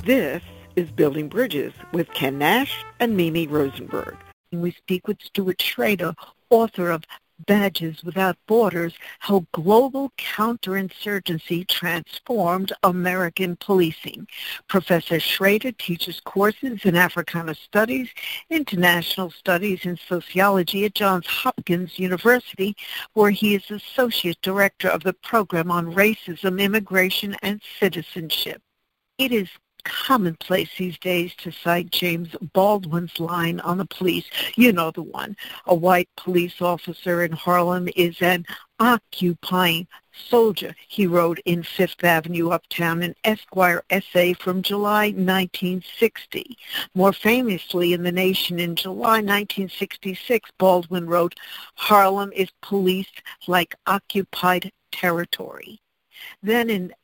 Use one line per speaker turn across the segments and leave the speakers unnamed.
This is Building Bridges with Ken Nash and Mimi Rosenberg. We speak with Stuart Schrader, author of Badges Without Borders, How Global Counterinsurgency Transformed American Policing. Professor Schrader teaches courses in Africana Studies, International Studies, and Sociology at Johns Hopkins University, where he is Associate Director of the Program on Racism, Immigration, and Citizenship. It is commonplace these days to cite James Baldwin's line on the police. You know the one. A white police officer in Harlem is an occupying soldier, he wrote in Fifth Avenue Uptown, an Esquire essay from July 1960. More famously, in The Nation in July 1966, Baldwin wrote, "Harlem is policed like occupied territory." Then in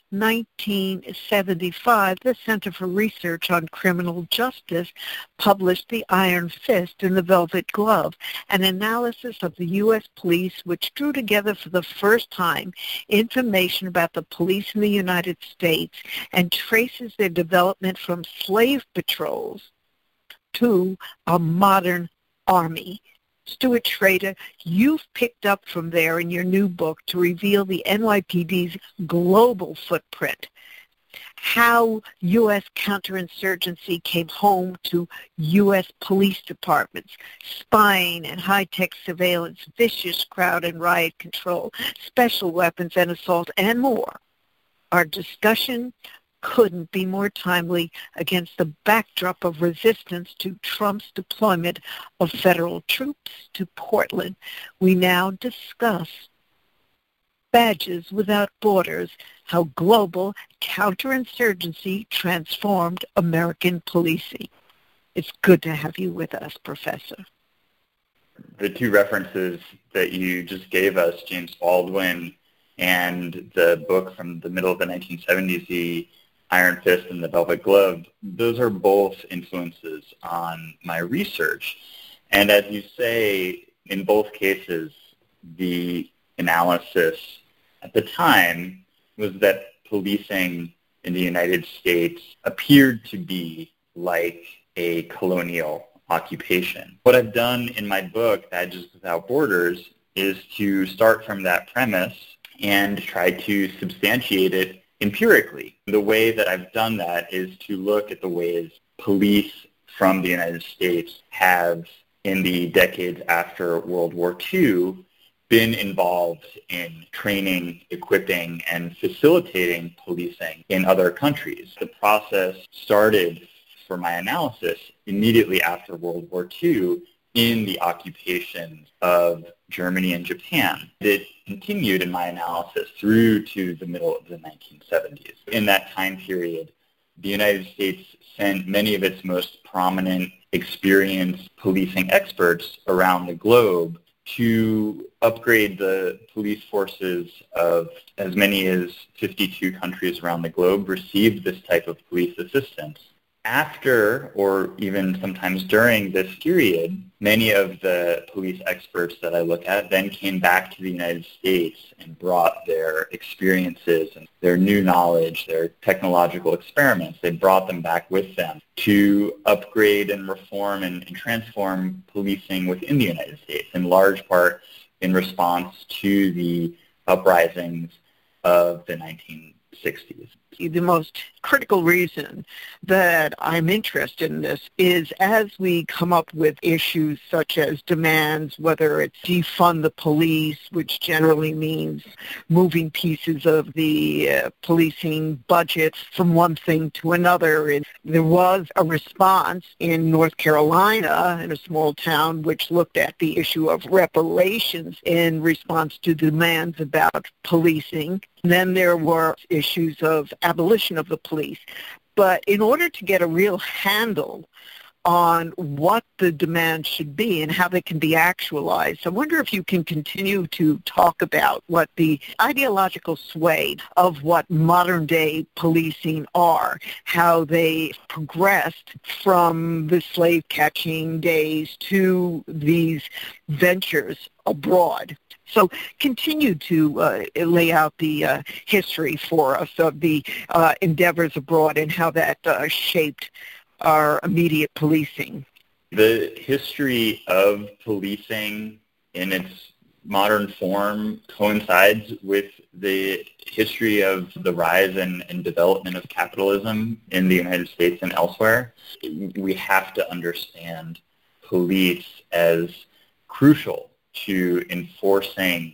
1975, the Center for Research on Criminal Justice published The Iron Fist and the Velvet Glove, an analysis of the U.S. police which drew together for the first time information about the police in the United States and traces their development from slave patrols to a modern army. Stuart Schrader, you've picked up from there in your new book to reveal the NYPD's global footprint, how U.S. counterinsurgency came home to U.S. police departments, spying and high-tech surveillance, vicious crowd and riot control, special weapons and assault, and more. Our discussion couldn't be more timely against the backdrop of resistance to Trump's deployment of federal troops to Portland. We now discuss Badges Without Borders, How Global Counterinsurgency Transformed American Policing. It's good to have you with us, Professor.
The two references that you just gave us, James Baldwin and the book from the middle of the 1970s, The Iron Fist and the Velvet Glove, those are both influences on my research. And as you say, in both cases, the analysis at the time was that policing in the United States appeared to be like a colonial occupation. What I've done in my book, Badges Without Borders, is to start from that premise and try to substantiate it empirically. The way that I've done that is to look at the ways police from the United States have, in the decades after World War II, been involved in training, equipping, and facilitating policing in other countries. The process started for my analysis immediately after World War II in the occupations of Germany and Japan. It continued in my analysis through to the middle of the 1970s. In that time period, the United States sent many of its most prominent, experienced policing experts around the globe to upgrade the police forces of as many as 52 countries around the globe received this type of police assistance. After, or even sometimes during this period, many of the police experts that I look at then came back to the United States and brought their experiences and their new knowledge, their technological experiments. They brought them back with them to upgrade and reform and transform policing within the United States, in large part in response to the uprisings of the 1960s.
The most critical reason that I'm interested in this is as we come up with issues such as demands, whether it's defund the police, which generally means moving pieces of the policing budget from one thing to another. And there was a response in North Carolina, in a small town, which looked at the issue of reparations in response to demands about policing. Then there were issues of abolition of the police. But in order to get a real handle on what the demands should be and how they can be actualized. I wonder if you can continue to talk about what the ideological sway of what modern-day policing are, how they progressed from the slave-catching days to these ventures abroad. So continue to lay out the history for us of the endeavors abroad and how that shaped our immediate policing.
The history of policing in its modern form coincides with the history of the rise and development of capitalism in the United States and elsewhere. We have to understand police as crucial to enforcing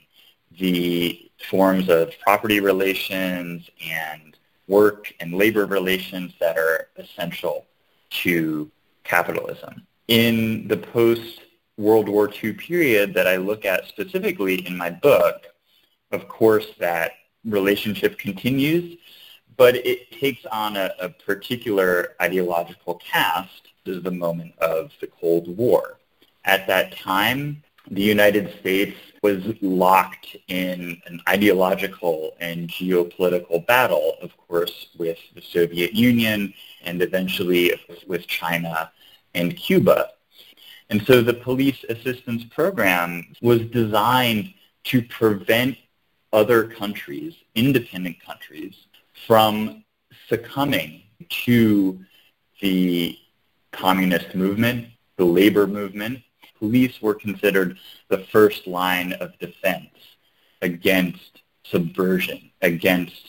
the forms of property relations and work and labor relations that are essential to capitalism. In the post-World War II period that I look at specifically in my book, of course that relationship continues, but it takes on a particular ideological cast. This is the moment of the Cold War. At that time, the United States was locked in an ideological and geopolitical battle, of course, with the Soviet Union and eventually with China and Cuba. And so the police assistance program was designed to prevent other countries, independent countries, from succumbing to the communist movement, the labor movement. Police were considered the first line of defense against subversion, against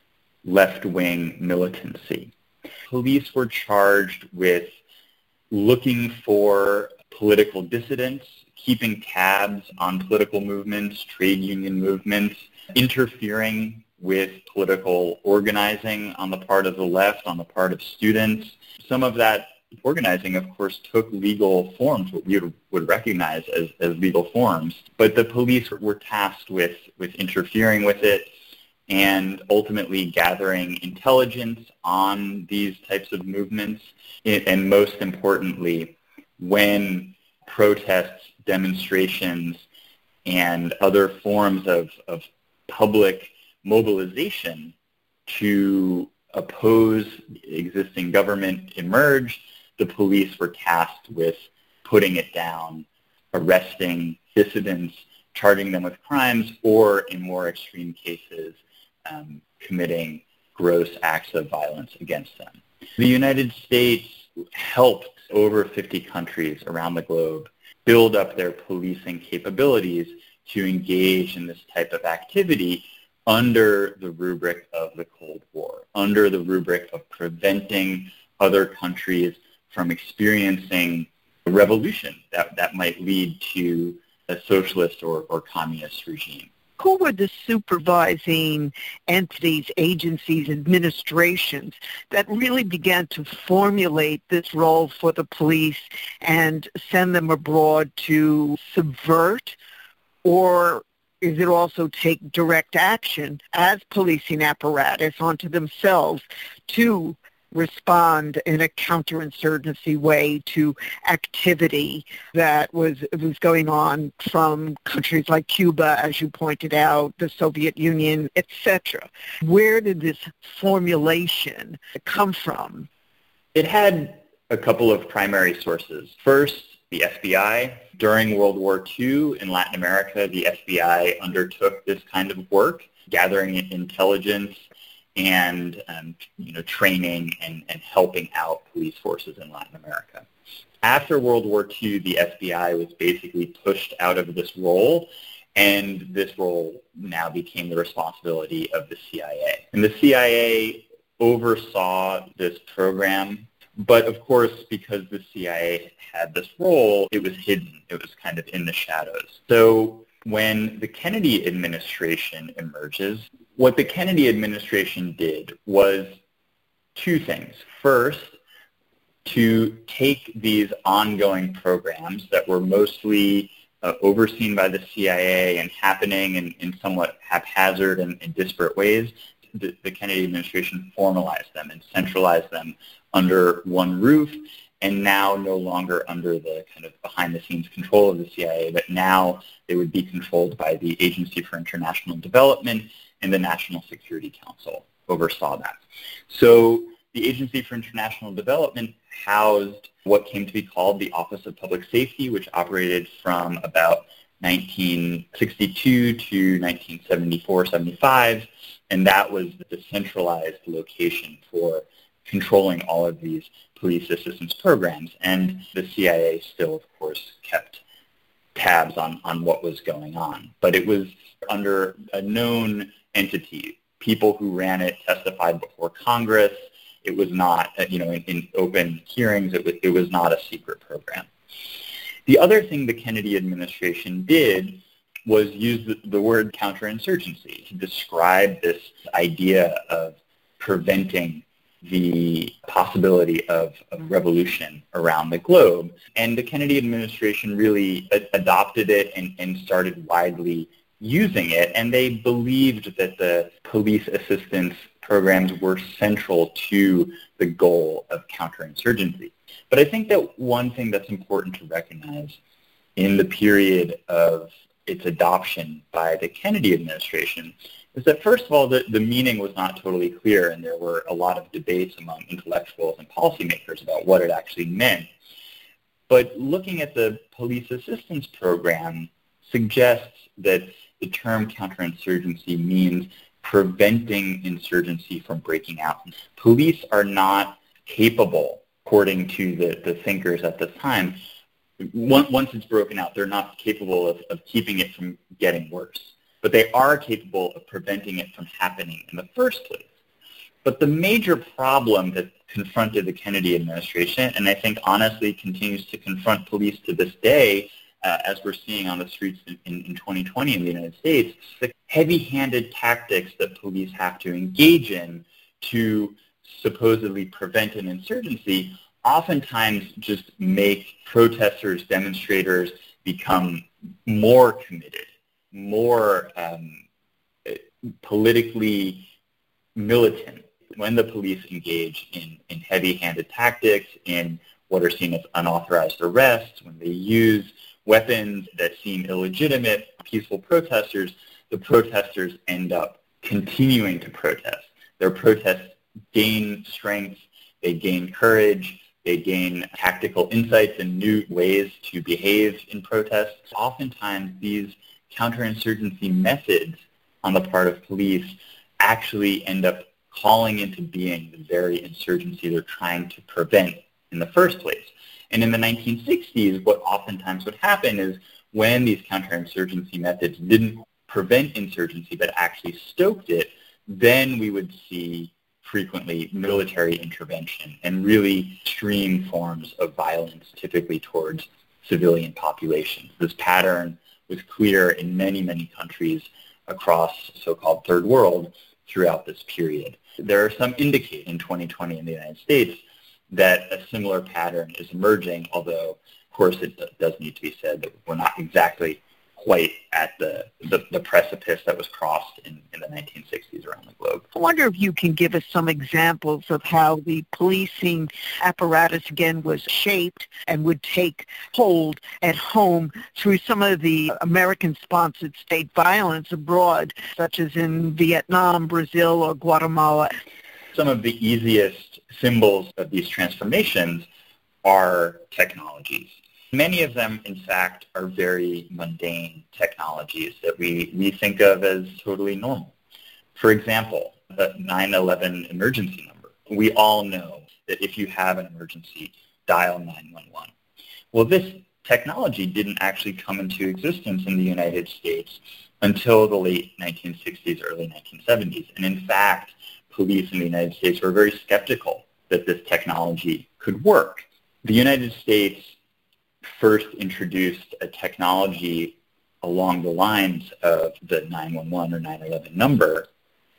left-wing militancy. Police were charged with looking for political dissidents, keeping tabs on political movements, trade union movements, interfering with political organizing on the part of the left, on the part of students. Some of that organizing, of course, took legal forms, what we would recognize as legal forms. But the police were tasked with interfering with it and ultimately gathering intelligence on these types of movements. And most importantly, when protests, demonstrations, and other forms of public mobilization to oppose existing government emerged, the police were tasked with putting it down, arresting dissidents, charging them with crimes, or in more extreme cases, committing gross acts of violence against them. The United States helped over 50 countries around the globe build up their policing capabilities to engage in this type of activity under the rubric of the Cold War, under the rubric of preventing other countries from experiencing a revolution that might lead to a socialist or communist regime.
Who were the supervising entities, agencies, administrations that really began to formulate this role for the police and send them abroad to subvert, or is it also take direct action as policing apparatus onto themselves to respond in a counterinsurgency way to activity that was going on from countries like Cuba, as you pointed out, the Soviet Union, etc. Where did this formulation come from?
It had a couple of primary sources. First, the FBI. During World War II in Latin America, the FBI undertook this kind of work, gathering intelligence and training and helping out police forces in Latin America. After World War II, the FBI was basically pushed out of this role, and this role now became the responsibility of the CIA. And the CIA oversaw this program, but of course, because the CIA had this role, it was hidden. It was kind of in the shadows. So when the Kennedy administration emerges, what the Kennedy administration did was two things. First, to take these ongoing programs that were mostly overseen by the CIA and happening in somewhat haphazard and disparate ways, the Kennedy administration formalized them and centralized them under one roof and now no longer under the kind of behind-the-scenes control of the CIA, but now they would be controlled by the Agency for International Development, and the National Security Council oversaw that. So the Agency for International Development housed what came to be called the Office of Public Safety, which operated from about 1962 to 1974-75, and that was the centralized location for controlling all of these police assistance programs. And the CIA still, of course, kept tabs on what was going on. But it was under a known entity. People who ran it testified before Congress. It was not, in open hearings, it was not a secret program. The other thing the Kennedy administration did was use the word counterinsurgency to describe this idea of preventing the possibility of revolution around the globe. And the Kennedy administration really adopted it and started widely using it, and they believed that the police assistance programs were central to the goal of counterinsurgency. But I think that one thing that's important to recognize in the period of its adoption by the Kennedy administration is that, first of all, the meaning was not totally clear, and there were a lot of debates among intellectuals and policymakers about what it actually meant. But looking at the police assistance program suggests that the term counterinsurgency means preventing insurgency from breaking out. Police are not capable, according to the thinkers at the time, once it's broken out, they're not capable of keeping it from getting worse. But they are capable of preventing it from happening in the first place. But the major problem that confronted the Kennedy administration, and I think honestly continues to confront police to this day, as we're seeing on the streets in 2020 in the United States, the heavy-handed tactics that police have to engage in to supposedly prevent an insurgency oftentimes just make protesters, demonstrators become more committed, more politically militant when the police engage in heavy-handed tactics, in what are seen as unauthorized arrests, when they use weapons that seem illegitimate, peaceful protesters, the protesters end up continuing to protest. Their protests gain strength, they gain courage, they gain tactical insights and new ways to behave in protests. Oftentimes, these counterinsurgency methods on the part of police actually end up calling into being the very insurgency they're trying to prevent in the first place. And in the 1960s, what oftentimes would happen is when these counterinsurgency methods didn't prevent insurgency but actually stoked it, then we would see frequently military intervention and really extreme forms of violence, typically towards civilian populations. This pattern was clear in many, many countries across so-called third world throughout this period. There are some indicators in 2020 in the United States that a similar pattern is emerging, although, of course, it does need to be said that we're not exactly quite at the precipice that was crossed in the 1960s around the globe.
I wonder if you can give us some examples of how the policing apparatus, again, was shaped and would take hold at home through some of the American-sponsored state violence abroad, such as in Vietnam, Brazil, or Guatemala.
Some of the easiest symbols of these transformations are technologies. Many of them, in fact, are very mundane technologies that we think of as totally normal. For example, the 911 emergency number. We all know that if you have an emergency, dial 911. Well, this technology didn't actually come into existence in the United States until the late 1960s, early 1970s. And in fact, police in the United States were very skeptical that this technology could work. The United States first introduced a technology along the lines of the 911 or 911 number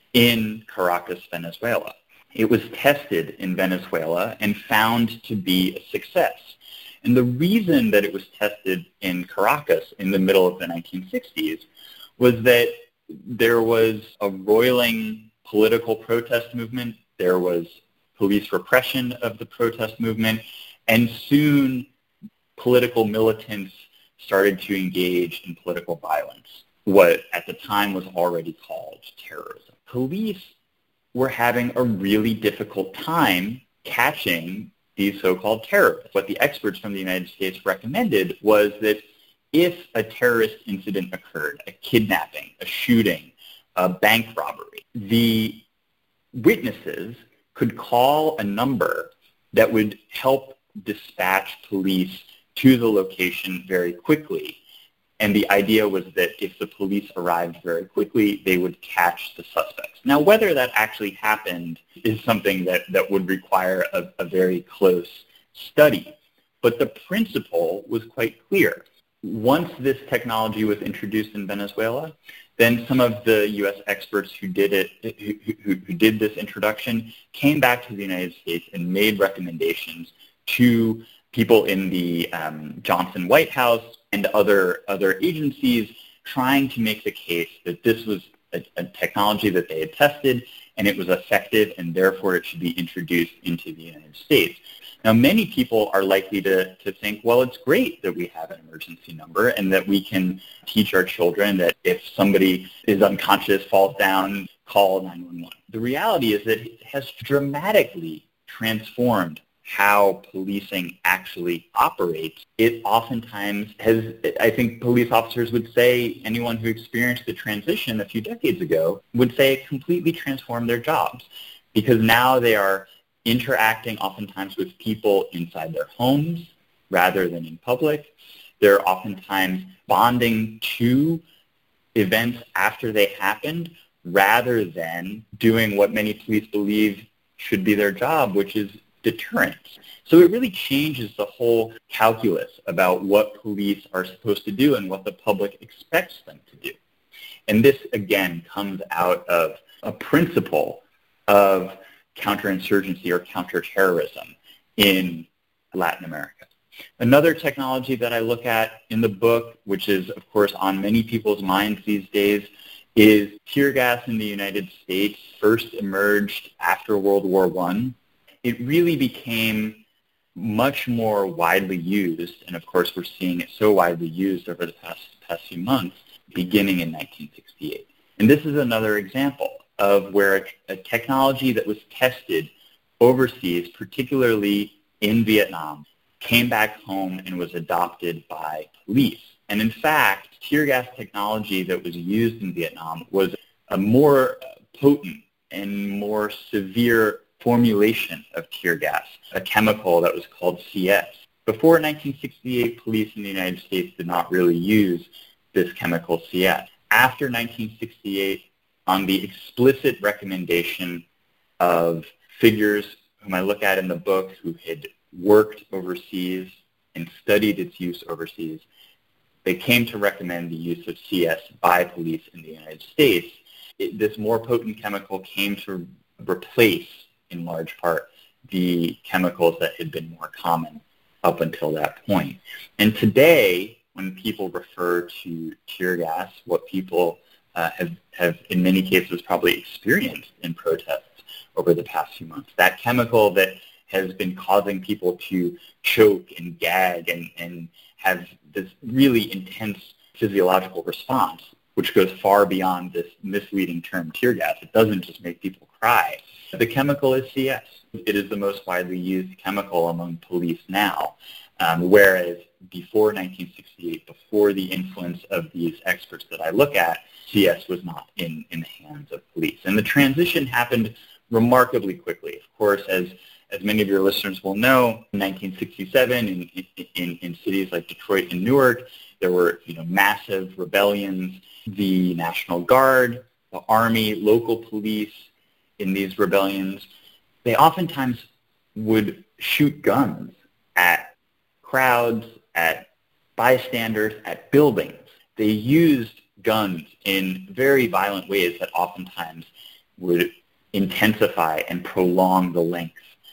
in Caracas, Venezuela. It was tested in Venezuela and found to be a success. And the reason that it was tested in Caracas in the middle of the 1960s was that there was a roiling political protest movement, there was police repression of the protest movement, And soon, political militants started to engage in political violence, what at the time was already called terrorism. Police were having a really difficult time catching these so-called terrorists. What the experts from the United States recommended was that if a terrorist incident occurred, a kidnapping, a shooting, a bank robbery, the witnesses could call a number that would help dispatch police to the location very quickly. And the idea was that if the police arrived very quickly, they would catch the suspects. Now, whether that actually happened is something that would require a very close study. But the principle was quite clear. Once this technology was introduced in Venezuela, then some of the U.S. experts who did this introduction came back to the United States and made recommendations to people in the Johnson White House and other agencies trying to make the case that this was a technology that they had tested and it was effective and therefore it should be introduced into the United States. Now, many people are likely to think, well, it's great that we have an emergency number and that we can teach our children that if somebody is unconscious, falls down, call 911. The reality is that it has dramatically transformed how policing actually operates. It oftentimes has, I think police officers would say, anyone who experienced the transition a few decades ago would say it completely transformed their jobs because now they are interacting oftentimes with people inside their homes rather than in public. They're oftentimes bonding to events after they happened rather than doing what many police believe should be their job, which is deterrence. So it really changes the whole calculus about what police are supposed to do and what the public expects them to do. And this, again, comes out of a principle of counterinsurgency or counterterrorism in Latin America. Another technology that I look at in the book, which is, of course, on many people's minds these days, is tear gas in the United States first emerged after World War I. It really became much more widely used, and of course we're seeing it so widely used over the past few months, beginning in 1968. And this is another example of where a technology that was tested overseas, particularly in Vietnam, came back home and was adopted by police. And in fact, tear gas technology that was used in Vietnam was a more potent and more severe formulation of tear gas, a chemical that was called CS. Before 1968, police in the United States did not really use this chemical CS. After 1968, on the explicit recommendation of figures whom I look at in the book who had worked overseas and studied its use overseas, they came to recommend the use of CS by police in the United States. This more potent chemical came to replace, in large part, the chemicals that had been more common up until that point. And today, when people refer to tear gas, what people have in many cases probably experienced in protests over the past few months, that chemical that has been causing people to choke and gag and have this really intense physiological response, which goes far beyond this misleading term tear gas. It doesn't just make people cry. The chemical is CS. It is the most widely used chemical among police now, whereas before 1968, before the influence of these experts that I look at, CS was not in the hands of police. And the transition happened remarkably quickly. Of course, as many of your listeners will know, in 1967, in cities like Detroit and Newark, there were massive rebellions. The National Guard, the Army, local police in these rebellions, they oftentimes would shoot guns at crowds, at bystanders, at buildings. They used guns in very violent ways that oftentimes would intensify and prolong the length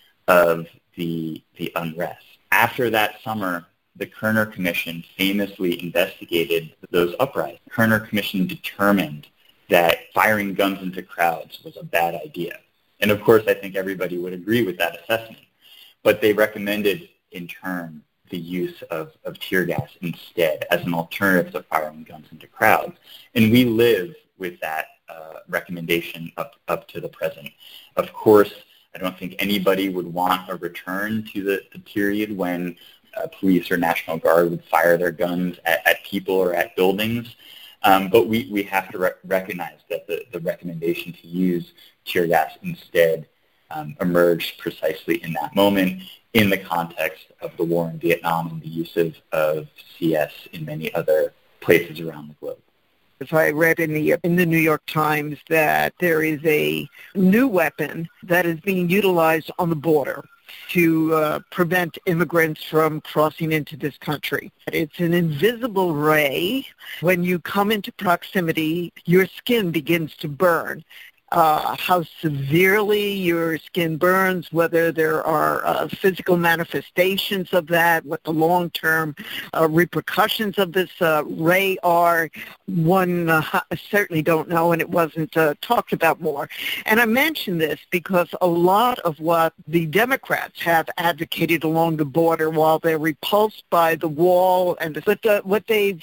of the unrest. After that summer, the Kerner Commission famously investigated those uprisings. The Kerner Commission determined that firing guns into crowds was a bad idea. And of course, I think everybody would agree with that assessment. But they recommended in turn, the use of tear gas instead as an alternative to firing guns into crowds. And we live with that recommendation up to the present. Of course, I don't think anybody would want a return to the period when police or National Guard would fire their guns at people or at buildings. But we have to recognize that the recommendation to use tear gas instead emerged precisely in that moment in the context of the war in Vietnam and the use of CS in many other places around the globe.
So I read in the New York Times that there is a new weapon that is being utilized on the border to prevent immigrants from crossing into this country. It's an invisible ray. When you come into proximity, your skin begins to burn. How severely your skin burns, whether there are physical manifestations of that, what the long-term repercussions of this ray are, one certainly don't know, and it wasn't talked about more. And I mention this because a lot of what the Democrats have advocated along the border, while they're repulsed by the wall, and what they've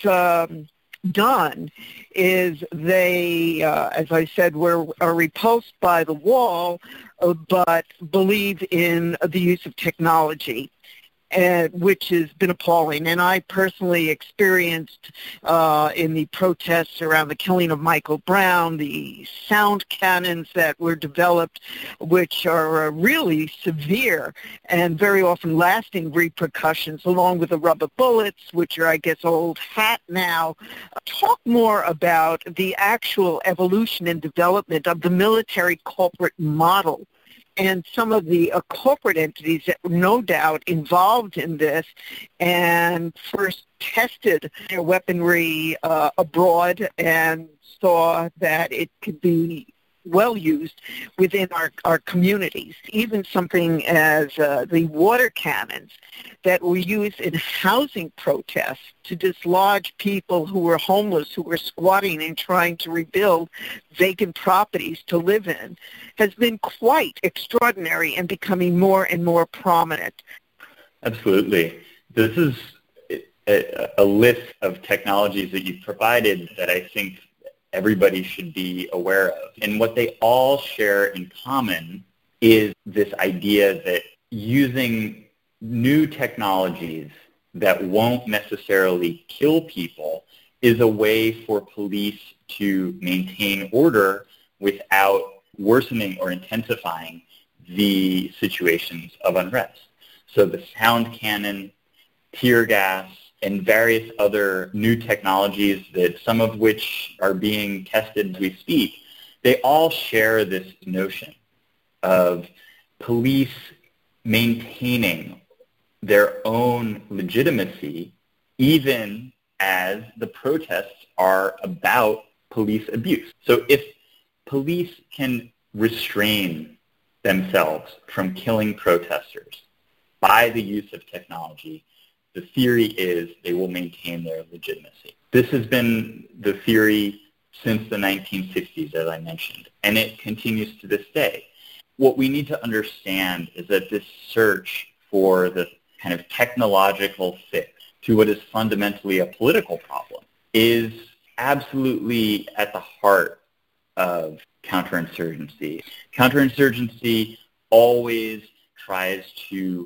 done is they, as I said, are repulsed by the wall, but believe in the use of technology, which has been appalling. And I personally experienced in the protests around the killing of Michael Brown, the sound cannons that were developed, which are really severe and very often lasting repercussions, along with the rubber bullets, which are, I guess, old hat now. Talk more about the actual evolution and development of the military corporate model and some of the corporate entities that were no doubt involved in this and first tested their weaponry abroad and saw that it could be well used within our communities. Even something as the water cannons that were used in housing protests to dislodge people who were homeless, who were squatting and trying to rebuild vacant properties to live in, has been quite extraordinary and becoming more and more prominent.
Absolutely. This is a list of technologies that you've provided that I think everybody should be aware of. And what they all share in common is this idea that using new technologies that won't necessarily kill people is a way for police to maintain order without worsening or intensifying the situations of unrest. So the sound cannon, tear gas, and various other new technologies, that some of which are being tested as we speak, they all share this notion of police maintaining their own legitimacy even as the protests are about police abuse. So if police can restrain themselves from killing protesters by the use of technology, the theory is they will maintain their legitimacy. This has been the theory since the 1960s, as I mentioned, and it continues to this day. What we need to understand is that this search for the kind of technological fix to what is fundamentally a political problem is absolutely at the heart of counterinsurgency. Counterinsurgency always tries to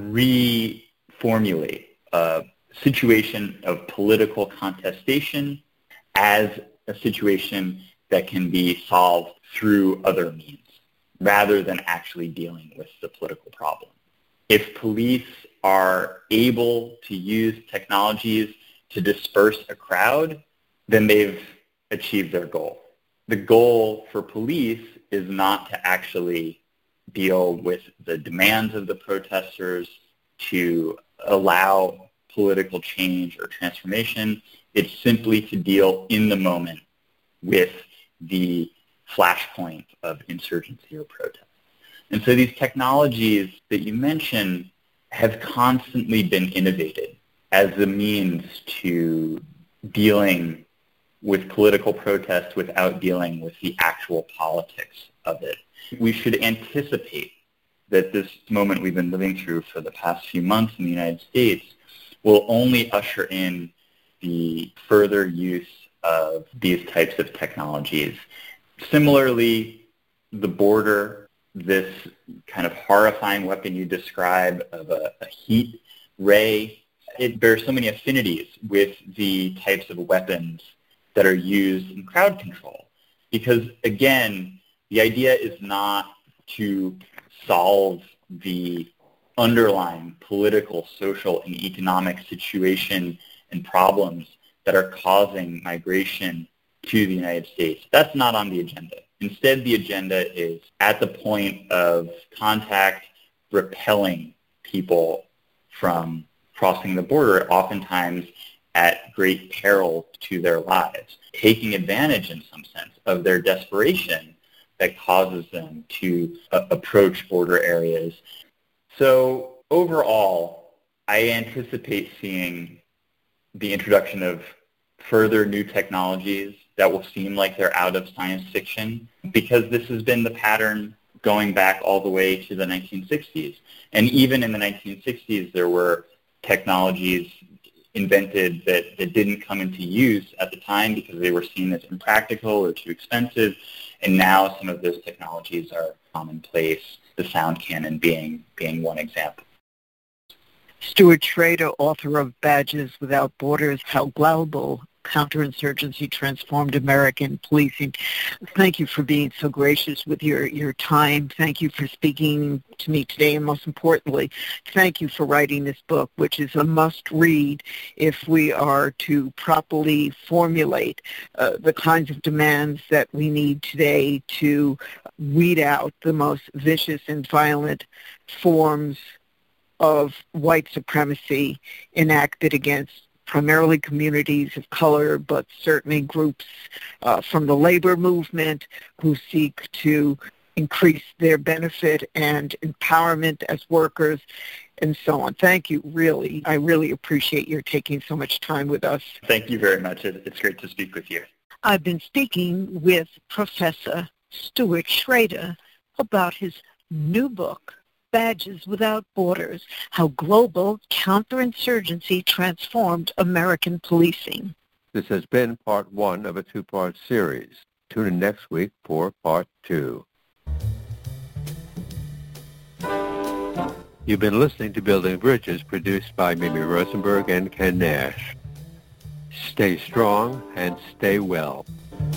reformulate a situation of political contestation as a situation that can be solved through other means, rather than actually dealing with the political problem. If police are able to use technologies to disperse a crowd, then they've achieved their goal. The goal for police is not to actually deal with the demands of the protesters, to allow political change or transformation. It's simply to deal in the moment with the flashpoint of insurgency or protest. And so these technologies that you mentioned have constantly been innovated as a means to dealing with political protest without dealing with the actual politics of it. We should anticipate that this moment we've been living through for the past few months in the United States will only usher in the further use of these types of technologies. Similarly, the border, this kind of horrifying weapon you describe of a heat ray, it bears so many affinities with the types of weapons that are used in crowd control. Because, again, the idea is not to solve the underlying political, social, and economic situation and problems that are causing migration to the United States. That's not on the agenda. Instead, the agenda is at the point of contact, repelling people from crossing the border, oftentimes at great peril to their lives, taking advantage in some sense of their desperation that causes them to approach border areas. So overall, I anticipate seeing the introduction of further new technologies that will seem like they're out of science fiction, because this has been the pattern going back all the way to the 1960s. And even in the 1960s, there were technologies invented that didn't come into use at the time because they were seen as impractical or too expensive. And now some of those technologies are commonplace, the sound cannon being one example.
Stuart Schrader, author of Badges Without Borders, How Global Counterinsurgency Transformed American Policing. Thank you for being so gracious with your time. Thank you for speaking to me today, and most importantly, thank you for writing this book, which is a must-read if we are to properly formulate the kinds of demands that we need today to weed out the most vicious and violent forms of white supremacy enacted against primarily communities of color, but certainly groups from the labor movement who seek to increase their benefit and empowerment as workers, and so on. Thank you, really. I really appreciate your taking so much time with us.
Thank you very much. It's great to speak with you.
I've been speaking with Professor Stuart Schrader about his new book, Badges Without Borders, How Global Counterinsurgency Transformed American Policing.
This has been part one of a two-part series. Tune in next week for part two. You've been listening to Building Bridges, produced by Mimi Rosenberg and Ken Nash. Stay strong and stay well.